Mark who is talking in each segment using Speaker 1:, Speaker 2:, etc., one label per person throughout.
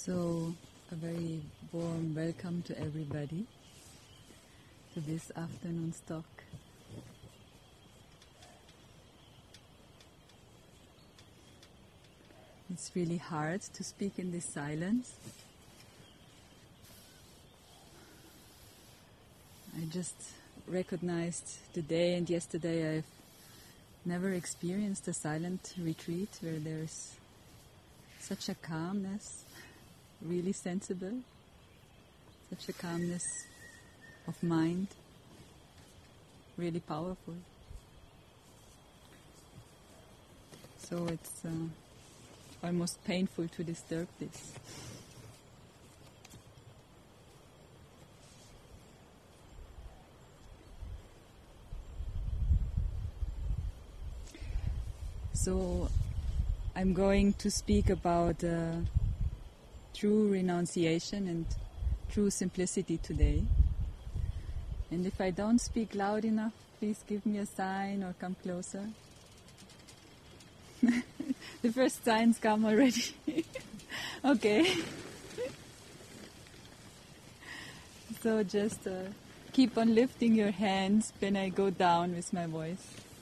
Speaker 1: So, a very warm welcome to everybody to this afternoon's talk. It's really hard to speak in this silence. I just recognized today and yesterday I've never experienced a silent retreat where there's such a calmness, really sensible, such a calmness of mind, really powerful. So it's almost painful to disturb this. So I'm going to speak about true renunciation and true simplicity today. And if I don't speak loud enough, please give me a sign or come closer. The first signs come already. Okay. So just keep on lifting your hands when I go down with my voice.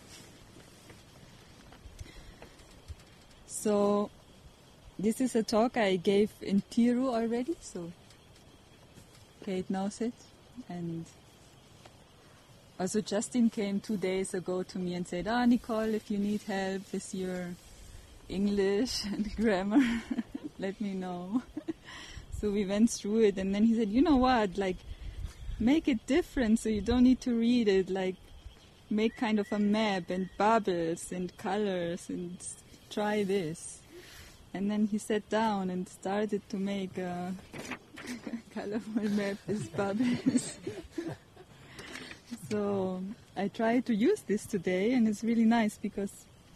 Speaker 1: So this is a talk I gave in Tiru already, so Kate knows it. And also Justin came 2 days ago to me and said, Nicole, if you need help with your English and grammar, let me know. So we went through it, and then he said, you know what, make it different so you don't need to read it, make kind of a map and bubbles and colors and try this. And then he sat down and started to make a colorful map with bubbles. So I tried to use this today, and it's really nice because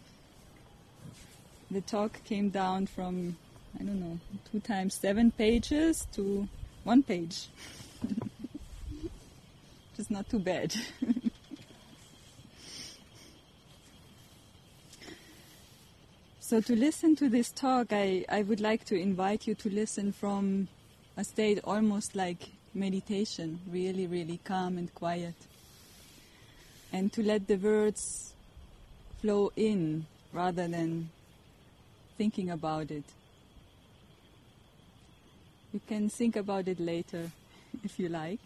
Speaker 1: the talk came down from, 2 times 7 pages to 1 page. Which is not too bad. So to listen to this talk, I would like to invite you to listen from a state almost like meditation, really, really calm and quiet. And to let the words flow in rather than thinking about it. You can think about it later if you like.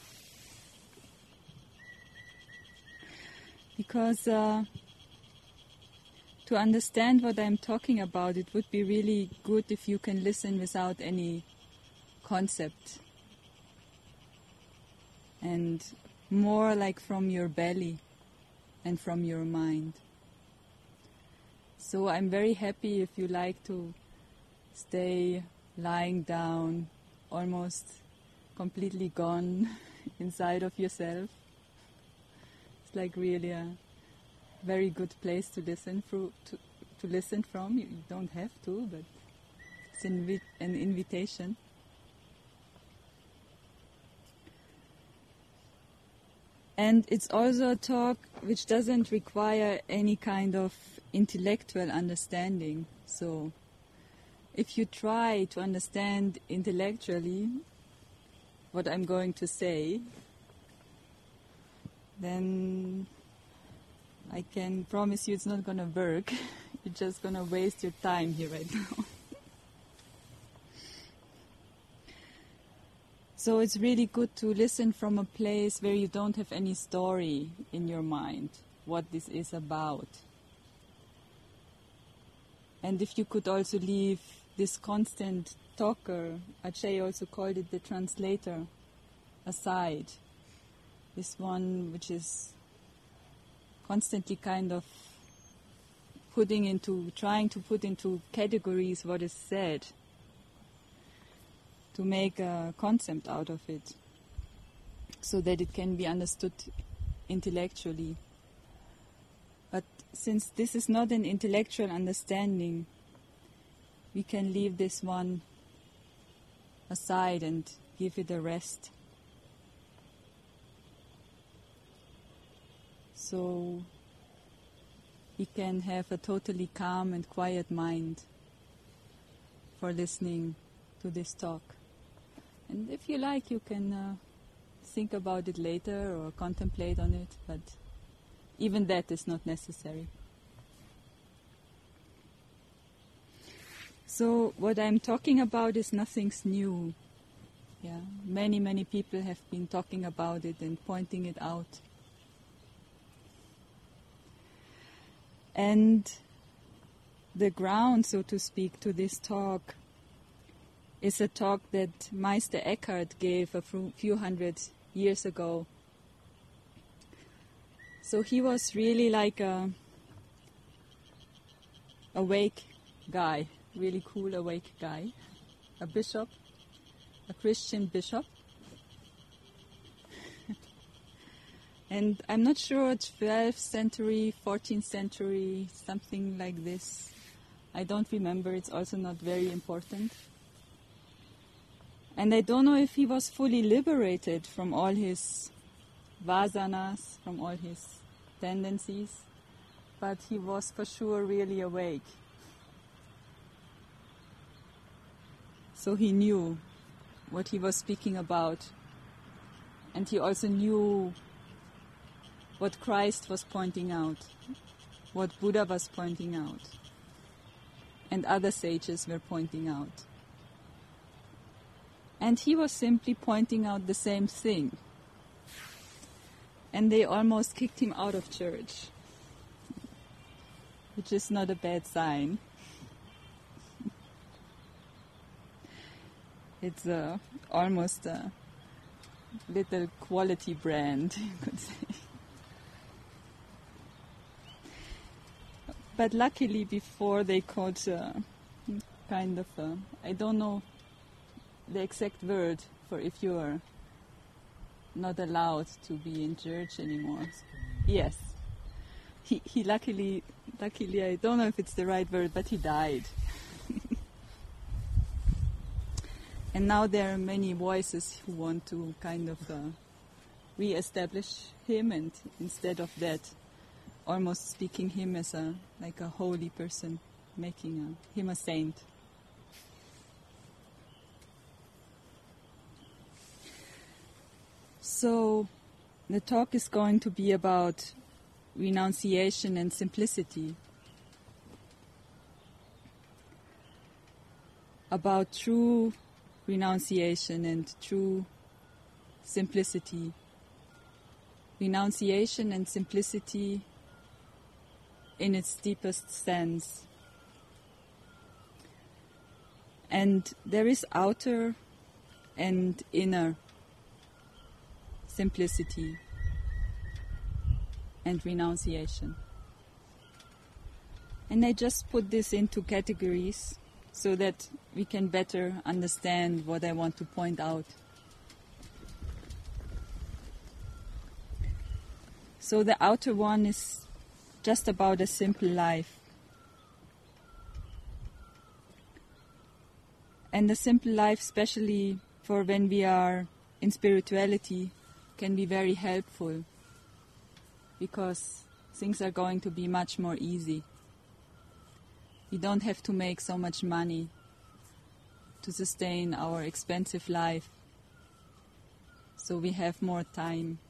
Speaker 1: Because to understand what I'm talking about, it would be really good if you can listen without any concept. And more like from your belly and from your mind. So I'm very happy if you like to stay lying down, almost completely gone inside of yourself. It's like really a very good place to listen to listen from. You don't have to, but it's an invitation. And it's also a talk which doesn't require any kind of intellectual understanding. So if you try to understand intellectually what I'm going to say, then I can promise you it's not going to work. You're just going to waste your time here right now. So it's really good to listen from a place where you don't have any story in your mind, what this is about. And if you could also leave this constant talker, Ajay also called it the translator, aside. This one which is constantly kind of trying to put into categories what is said, to make a concept out of it, so that it can be understood intellectually. But since this is not an intellectual understanding, we can leave this one aside and give it a rest. So we can have a totally calm and quiet mind for listening to this talk. And if you like, you can think about it later or contemplate on it, but even that is not necessary. So what I'm talking about is nothing's new. Yeah, many people have been talking about it and pointing it out. And the ground, so to speak, to this talk is a talk that Meister Eckhart gave a few hundred years ago. So he was really like a awake guy, really cool awake guy, a bishop, a Christian bishop. And I'm not sure, 12th century, 14th century, something like this. I don't remember, it's also not very important. And I don't know if he was fully liberated from all his vasanas, from all his tendencies, but he was for sure really awake. So he knew what he was speaking about, and he also knew what Christ was pointing out, what Buddha was pointing out, and other sages were pointing out. And he was simply pointing out the same thing. And they almost kicked him out of church, which is not a bad sign. It's almost a little quality brand, you could say. But luckily, before they caught kind of, I don't know the exact word for if you are not allowed to be in church anymore. Yes. He luckily, I don't know if it's the right word, but he died. And now there are many voices who want to kind of re-establish him, and instead of that, almost speaking him as like a holy person, making him a saint. So the talk is going to be about renunciation and simplicity, about true renunciation and true simplicity. Renunciation and simplicity in its deepest sense. And there is outer and inner simplicity and renunciation. And I just put this into categories so that we can better understand what I want to point out. So the outer one is just about a simple life. And the simple life, especially for when we are in spirituality, can be very helpful, because things are going to be much more easy. We don't have to make so much money to sustain our expensive life. So we have more time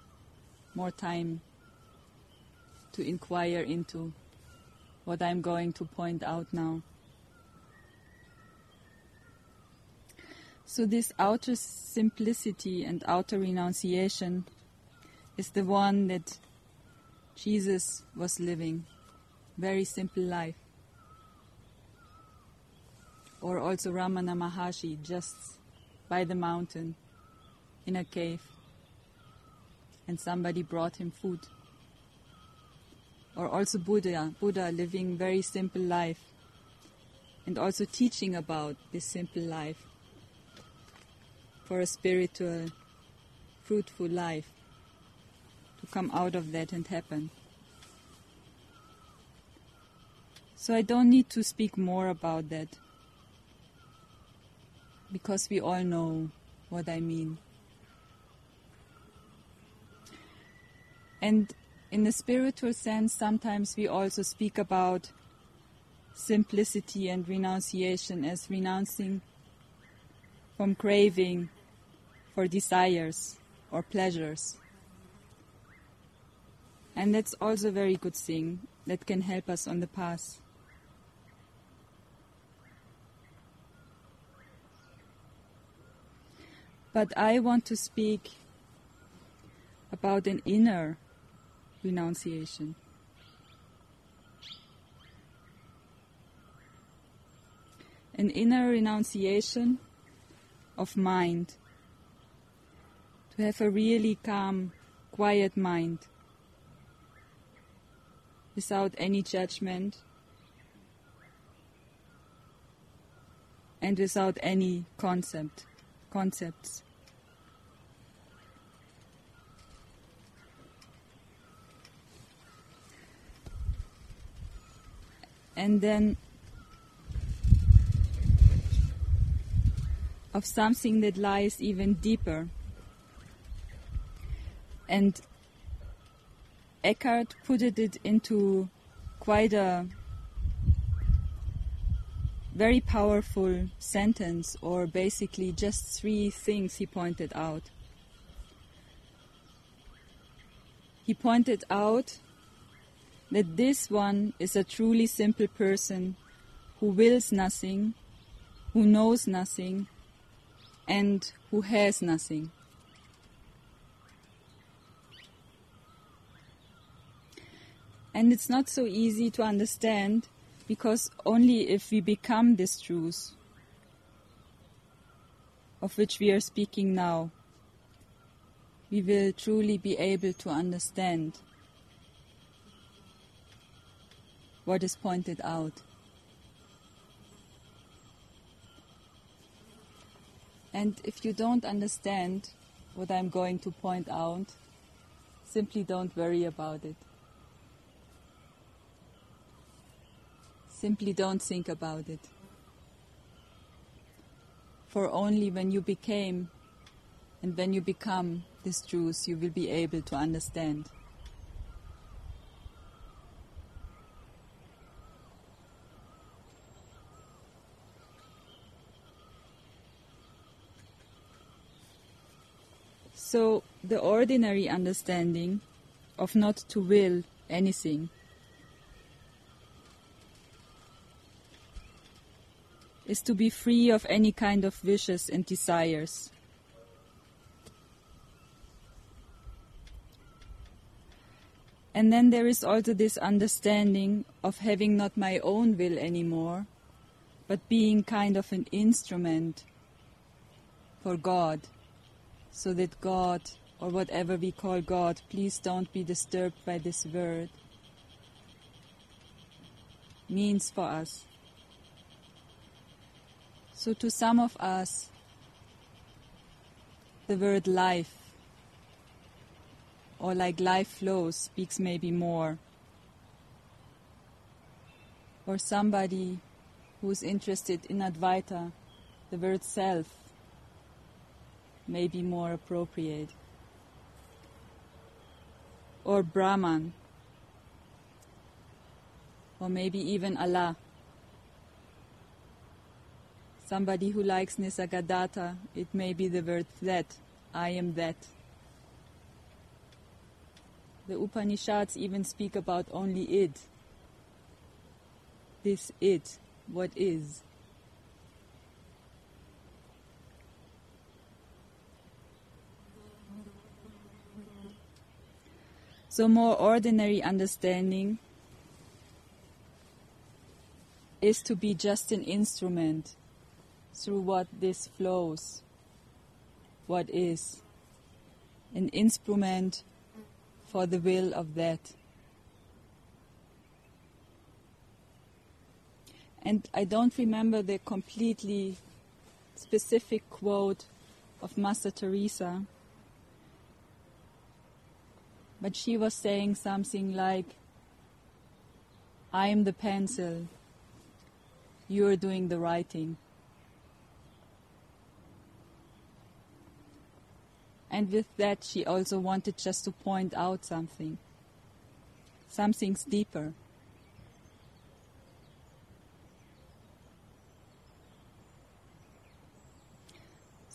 Speaker 1: to inquire into what I'm going to point out now. So this outer simplicity and outer renunciation is the one that Jesus was living. Very simple life. Or also Ramana Maharshi, just by the mountain in a cave, and somebody brought him food. Or also Buddha living very simple life, and also teaching about this simple life for a spiritual, fruitful life, to come out of that and happen. So I don't need to speak more about that, because we all know what I mean. And in the spiritual sense, sometimes we also speak about simplicity and renunciation as renouncing from craving for desires or pleasures. And that's also a very good thing that can help us on the path. But I want to speak about an inner renunciation. An inner renunciation of mind. To have a really calm, quiet mind, without any judgment and without any concepts. And then of something that lies even deeper. And Eckhart put it into quite a very powerful sentence, or basically just 3 things he pointed out. He pointed out that this one is a truly simple person who wills nothing, who knows nothing, and who has nothing. And it's not so easy to understand, because only if we become this truth, of which we are speaking now, we will truly be able to understand what is pointed out. And if you don't understand what I'm going to point out, simply don't worry about it. Simply don't think about it. For only when you became and when you become this truth, you will be able to understand. So, the ordinary understanding of not to will anything is to be free of any kind of wishes and desires. And then there is also this understanding of having not my own will anymore, but being kind of an instrument for God, so that God, or whatever we call God, please don't be disturbed by this word, means for us. So to some of us, the word life, or like life flows, speaks maybe more. Or somebody who is interested in Advaita, the word self may be more appropriate. Or Brahman, or maybe even Allah. Somebody who likes Nisargadatta, it may be the word that, I am that. The Upanishads even speak about only it. This it, what is. So more ordinary understanding is to be just an instrument through what this flows, what is, an instrument for the will of that. And I don't remember the completely specific quote of Master Teresa, but she was saying something like, I am the pencil, you are doing the writing. And with that she also wanted just to point out something's deeper.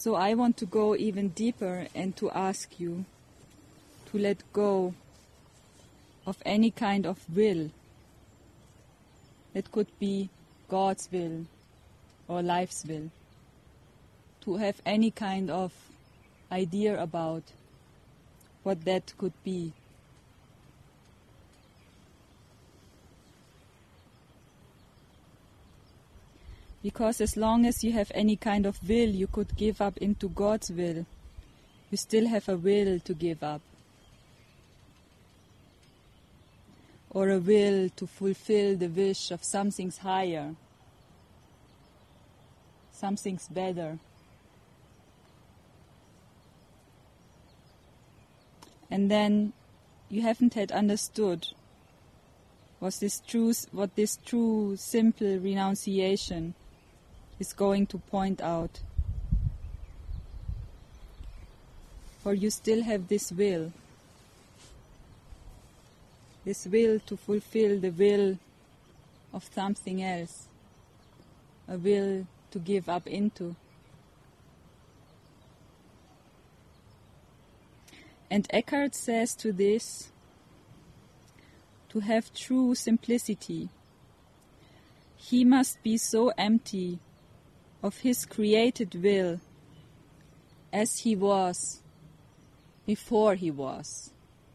Speaker 1: So I want to go even deeper and to ask you to let go of any kind of will. It could be God's will or life's will. To have any kind of idea about what that could be. Because as long as you have any kind of will you could give up into God's will, you still have a will to give up. Or a will to fulfill the wish of something's higher, something's better. And then you haven't had understood what this true, simple renunciation is going to point out. For you still have this will to fulfill the will of something else, a will to give up into. And Eckhart says to this, to have true simplicity, he must be so empty of his created will as he was before he was.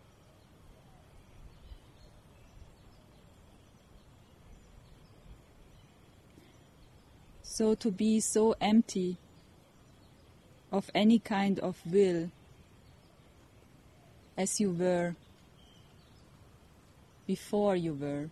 Speaker 1: So to be so empty of any kind of will as you were before you were.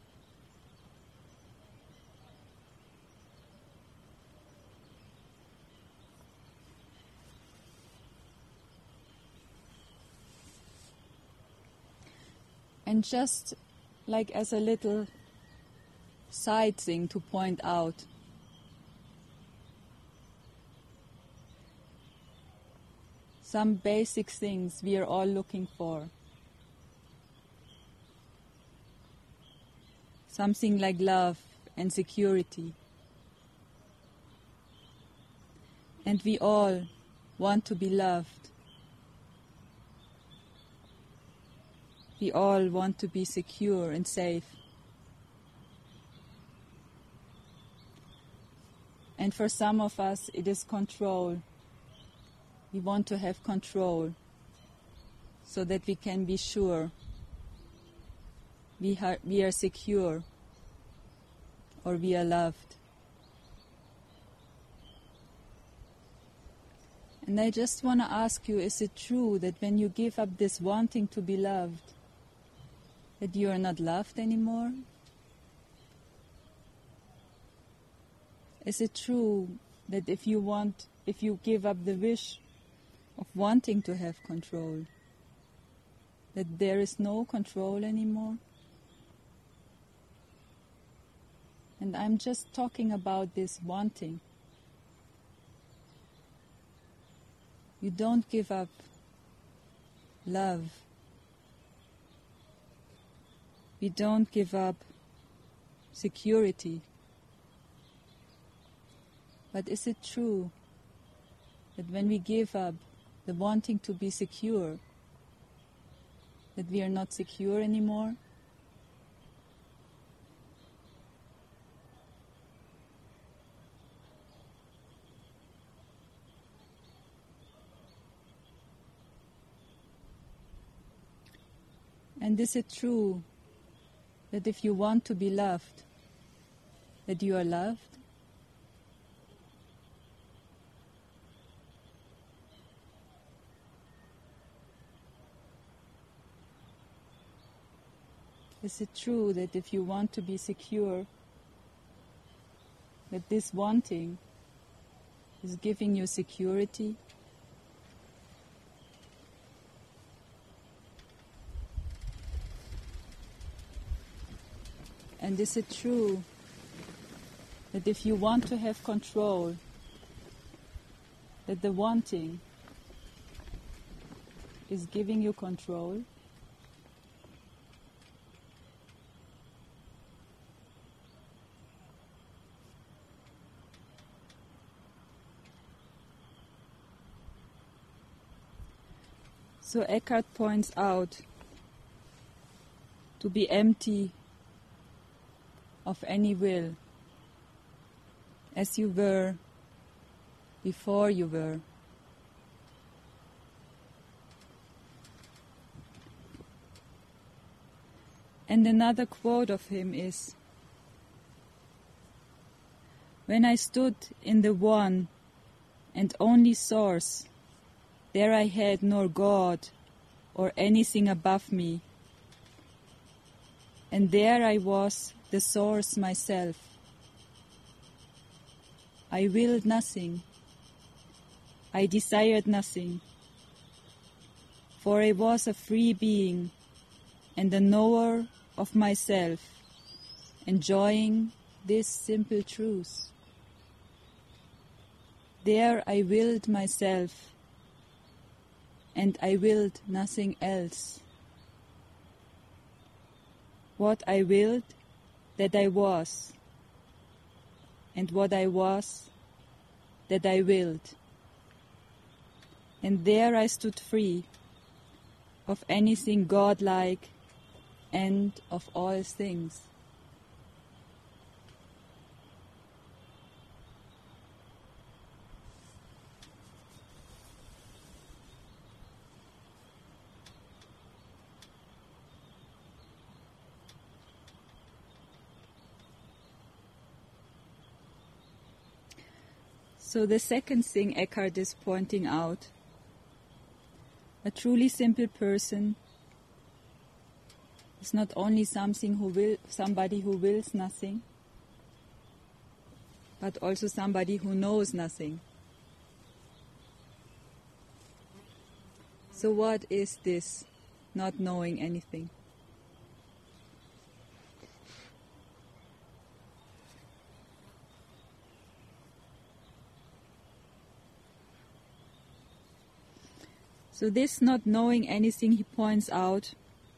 Speaker 1: And just like as a little side thing to point out, some basic things we are all looking for. Something like love and security. And we all want to be loved. We all want to be secure and safe. And for some of us it is control. We want to have control so that we can be sure we are secure or we are loved. And I just want to ask you, is it true that when you give up this wanting to be loved, that you are not loved anymore? Is it true that if you give up the wish of wanting to have control, that there is no control anymore? And I'm just talking about this wanting. You don't give up love. We don't give up security. But is it true that when we give up the wanting to be secure, that we are not secure anymore? And is it true that if you want to be loved, that you are loved? Is it true that if you want to be secure, that this wanting is giving you security? And is it true that if you want to have control, that the wanting is giving you control? So Eckhart points out to be empty of any will, as you were before you were. And another quote of him is, "When I stood in the one and only source, there I had nor God or anything above me, and there I was the source myself. I willed nothing, I desired nothing, for I was a free being and a knower of myself, enjoying this simple truth. There I willed myself, and I willed nothing else. What I willed, that I was, and what I was, that I willed. And there I stood free of anything godlike and of all things." So the second thing Eckhart is pointing out, a truly simple person is not only somebody who wills nothing, but also somebody who knows nothing. So what is this not knowing anything? So this not knowing anything, he points out,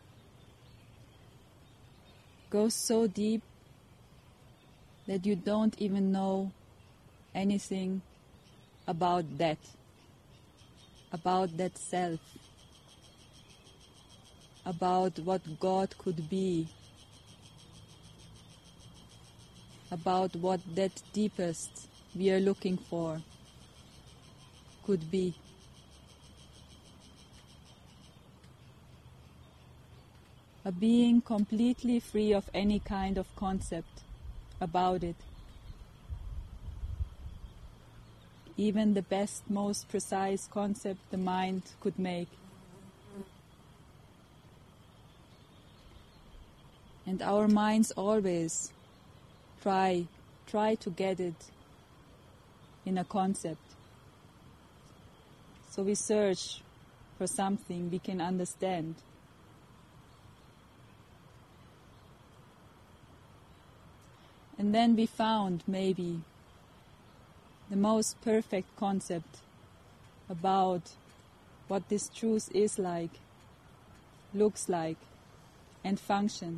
Speaker 1: goes so deep that you don't even know anything about that self, about what God could be, about what that deepest we are looking for could be. A being completely free of any kind of concept about it. Even the best, most precise concept the mind could make. And our minds always try to get it in a concept. So we search for something we can understand. And then we found maybe the most perfect concept about what this truth is like, looks like, and function.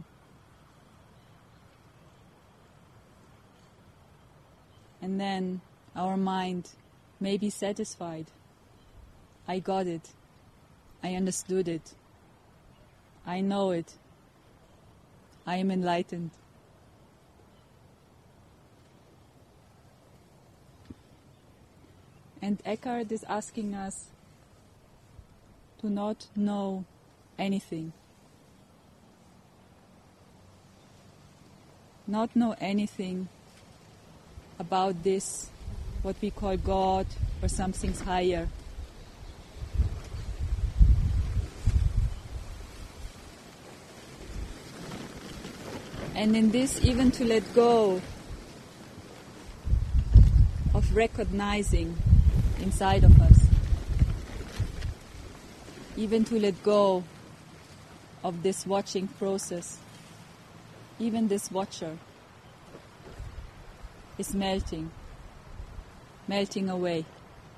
Speaker 1: And then our mind may be satisfied. I got it. I understood it. I know it. I am enlightened. And Eckhart is asking us to not know anything. Not know anything about this, what we call God or something higher. And in this, even to let go of recognizing inside of us, even to let go of this watching process. Even this watcher is melting away.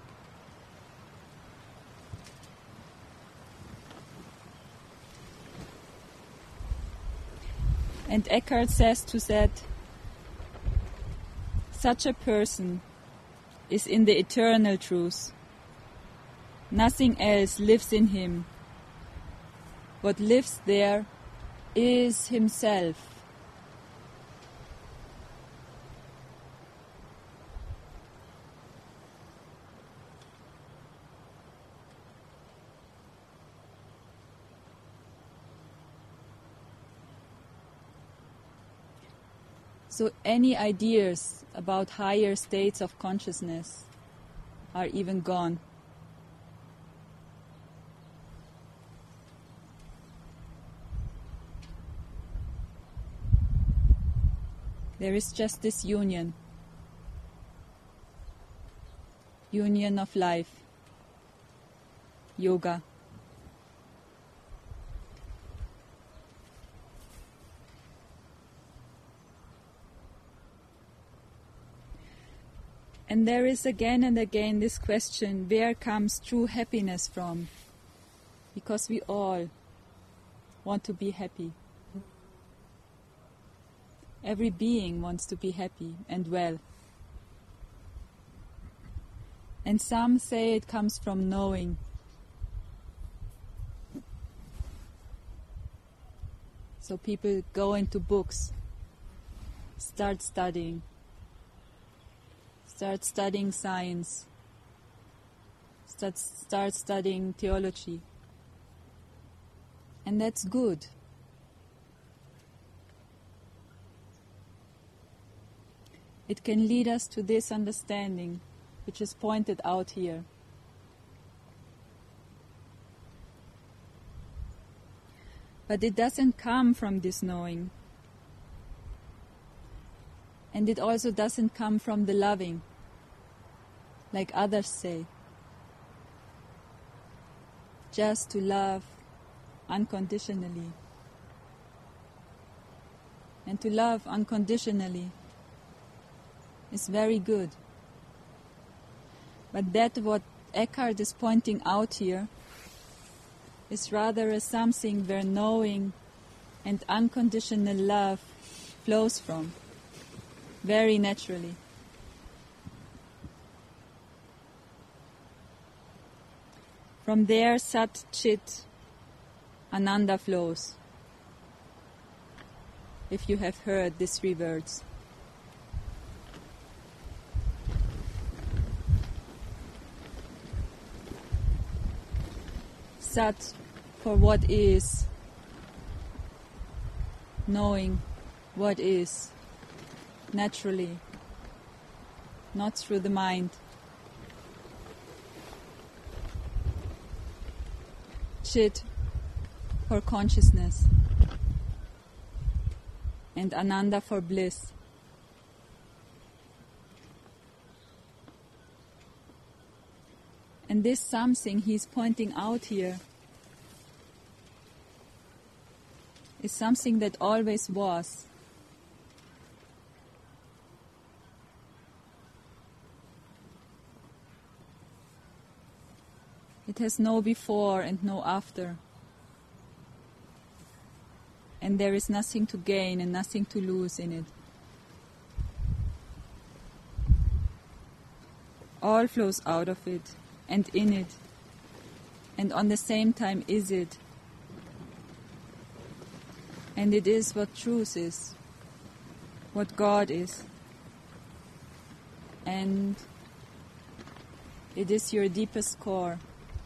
Speaker 1: And Eckhart says to that, such a person is in the eternal truth. Nothing else lives in him what lives there is himself. So any ideas about higher states of consciousness are even gone. There is just this union of life, yoga. And there is again and again this question, where comes true happiness from? Because we all want to be happy. Every being wants to be happy and well. And some say it comes from knowing. So people go into books, start studying science, start studying theology. And that's good. It can lead us to this understanding, which is pointed out here. But it doesn't come from this knowing. And it also doesn't come from the loving, like others say. Just to love unconditionally. And to love unconditionally is very good. But that what Eckhart is pointing out here is rather a something where knowing and unconditional love flows from, very naturally. From there, Sat, Chit, Ananda flows, if you have heard these three words. Sat for what is, knowing what is, naturally, not through the mind. Chit for consciousness, and Ananda for bliss. And this something he's pointing out here is something that always was. It has no before and no after. And there is nothing to gain and nothing to lose in it. All flows out of it and in it, and on the same time is it. And it is what truth is, what God is. And it is your deepest core,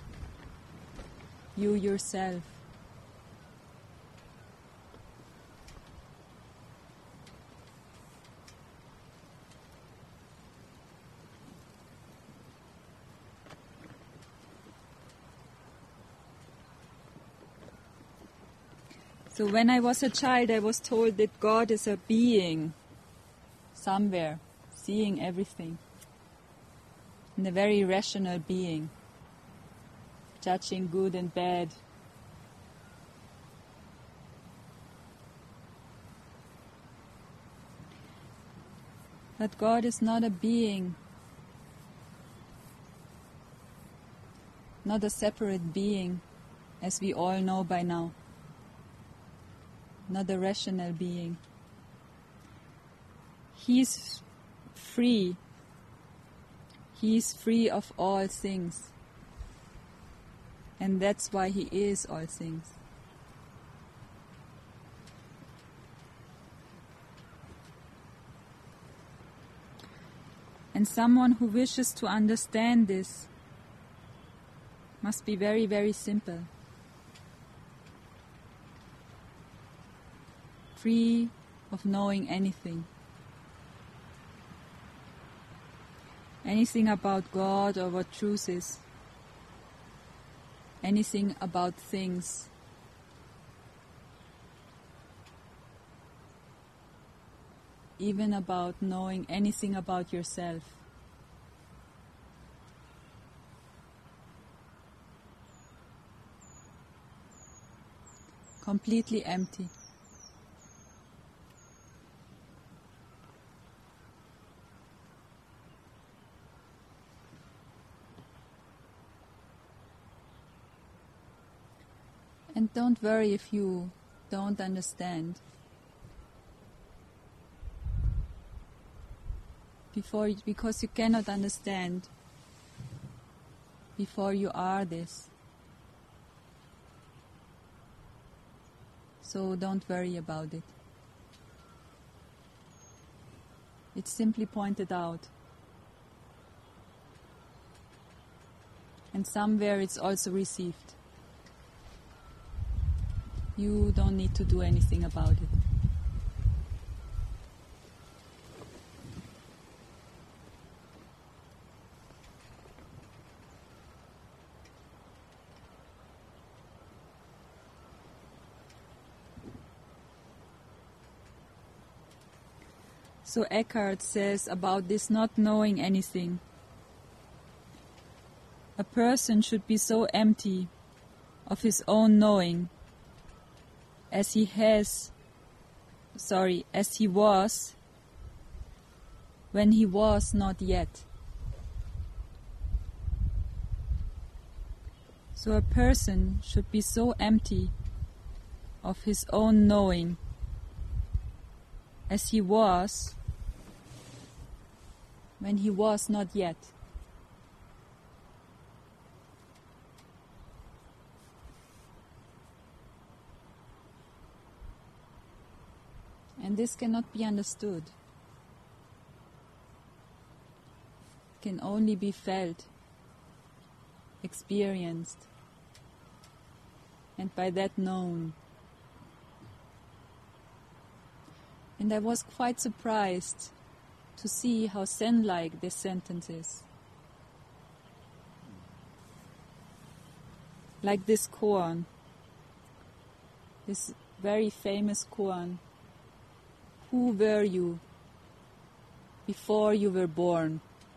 Speaker 1: you yourself. So when I was a child, I was told that God is a being somewhere, seeing everything, and a very rational being, judging good and bad. But God is not a being, not a separate being, as we all know by now. Not a rational being. He is free. He is free of all things. And that's why he is all things. And someone who wishes to understand this must be very, very simple. Free of knowing anything. Anything about God or what truth is. Anything about things. Even about knowing anything about yourself. Completely empty. And don't worry if you don't understand. Because you cannot understand before you are this. So don't worry about it. It's simply pointed out. And somewhere it's also received. You don't need to do anything about it. So Eckhart says about this not knowing anything. A person should be so empty of his own knowing as he was when he was not yet. So a person should be so empty of his own knowing as he was when he was not yet. And this cannot be understood. It can only be felt, experienced, and by that known. And I was quite surprised to see how Zen-like this sentence is. Like this koan, this very famous koan. Who were you before you were born?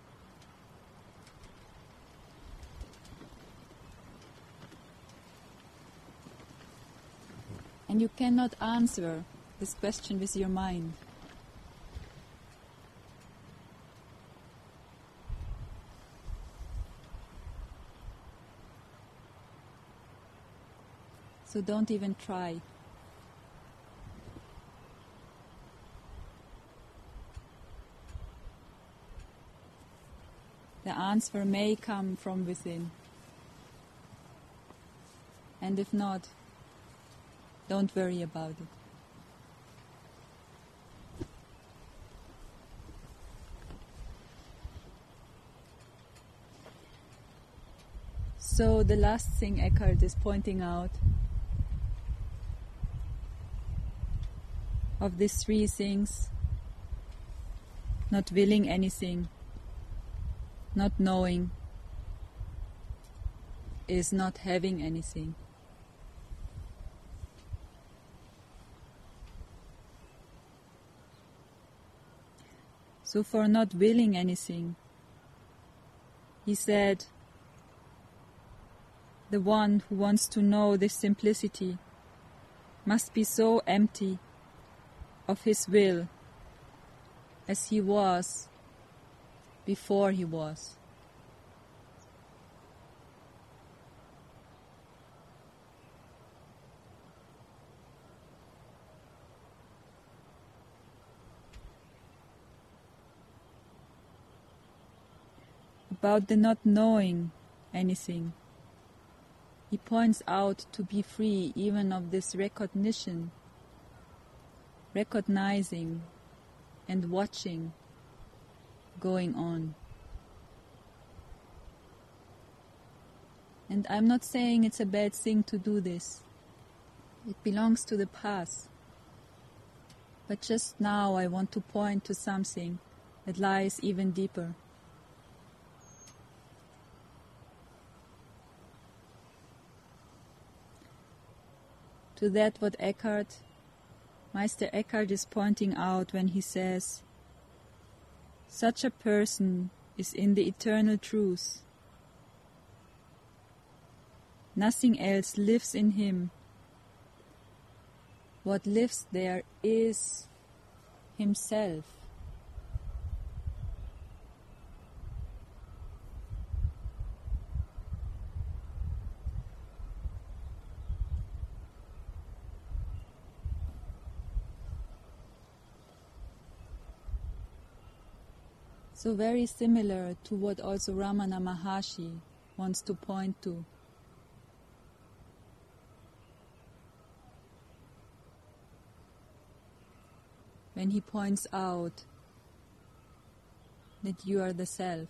Speaker 1: And you cannot answer this question with your mind. So don't even try. The answer may come from within. And if not, don't worry about it. So the last thing Eckhart is pointing out of these three things, not willing anything, not knowing, is not having anything. So for not willing anything, he said, the one who wants to know this simplicity must be so empty of his will as he was before he was. About the not knowing anything, he points out to be free even of this recognition, recognizing and watching going on. And I'm not saying it's a bad thing to do this. It belongs to the past. But just now I want to point to something that lies even deeper. To that what Meister Eckhart is pointing out when he says, such a person is in the eternal truth. Nothing else lives in him. What lives there is himself. So very similar to what also Ramana Maharshi wants to point to. When he points out that you are the self.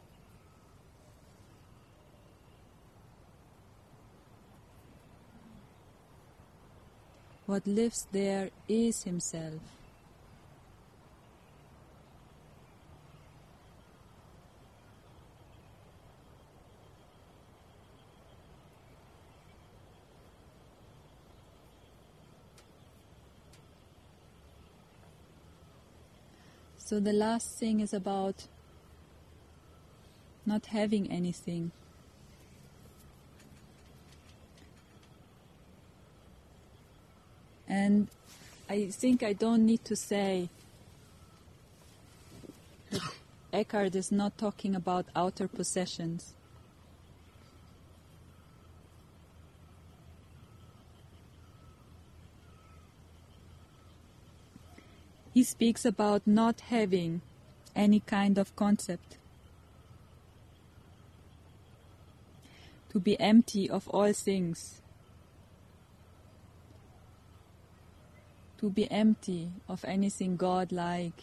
Speaker 1: What lives there is himself. So the last thing is about not having anything. And I think I don't need to say that Eckhart is not talking about outer possessions. He speaks about not having any kind of concept. To be empty of all things. To be empty of anything God-like.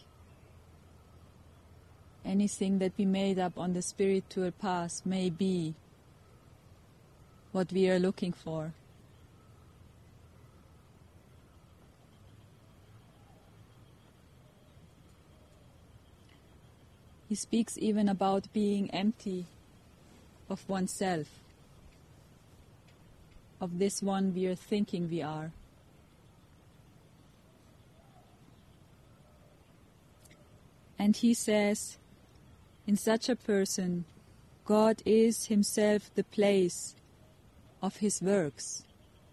Speaker 1: Anything that we made up on the spiritual path may be what we are looking for. He speaks even about being empty of oneself, of this one we are thinking we are. And he says, in such a person, God is himself the place of his works.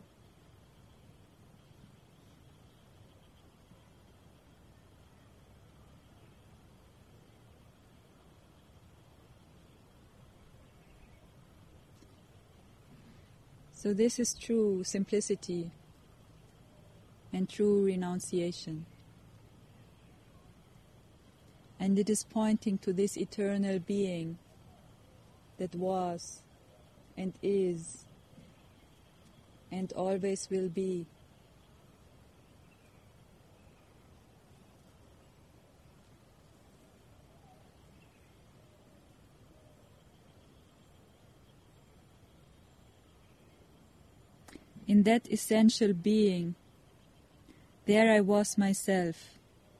Speaker 1: So this is true simplicity and true renunciation. And it is pointing to this eternal being that was and is and always will be. In that essential being, there I was myself,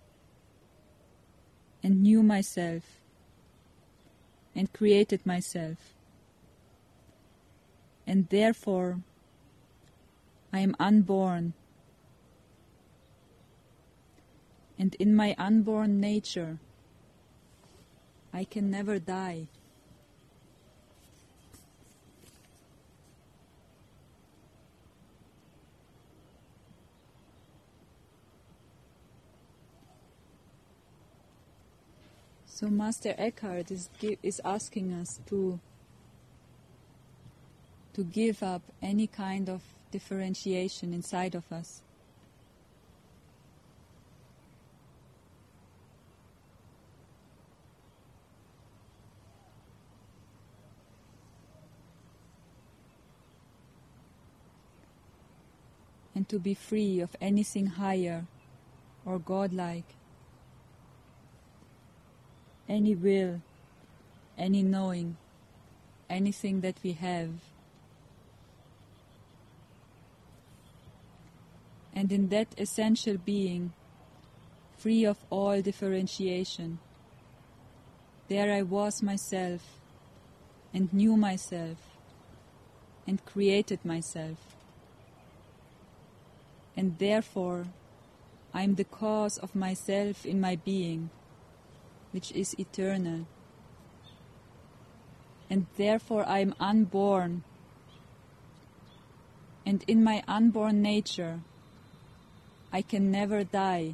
Speaker 1: and knew myself, and created myself. And therefore, I am unborn. And in my unborn nature, I can never die. So Master Eckhart is asking us to give up any kind of differentiation inside of us. And to be free of anything higher or godlike. any will, any knowing, anything that we have. And in that essential being, free of all differentiation, there I was myself, and knew myself, and created myself. And therefore, I am the cause of myself in my being, which is eternal. And therefore I am unborn, and in my unborn nature I can never die.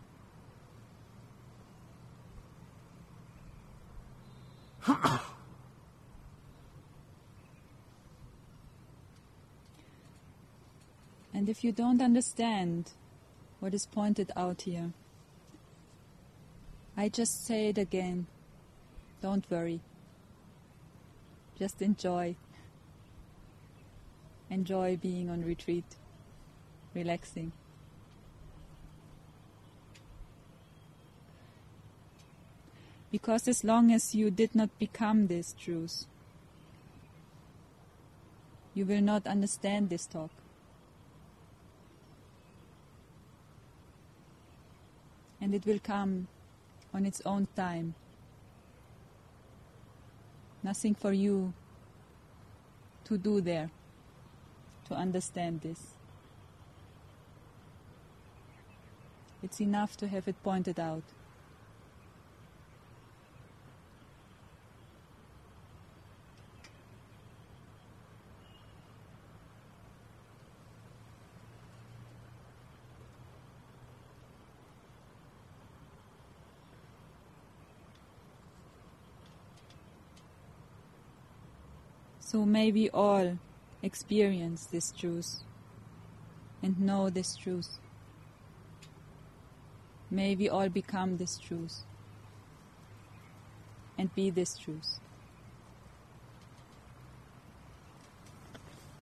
Speaker 1: And if you don't understand what is pointed out here, I just say it again. Don't worry. Just enjoy. Enjoy being on retreat, relaxing. Because as long as you did not become this truth, you will not understand this talk. And it will come on its own time. Nothing for you to do there to understand this. It's enough to have it pointed out. So may we all experience this truth and know this truth. May we all become this truth and be this truth.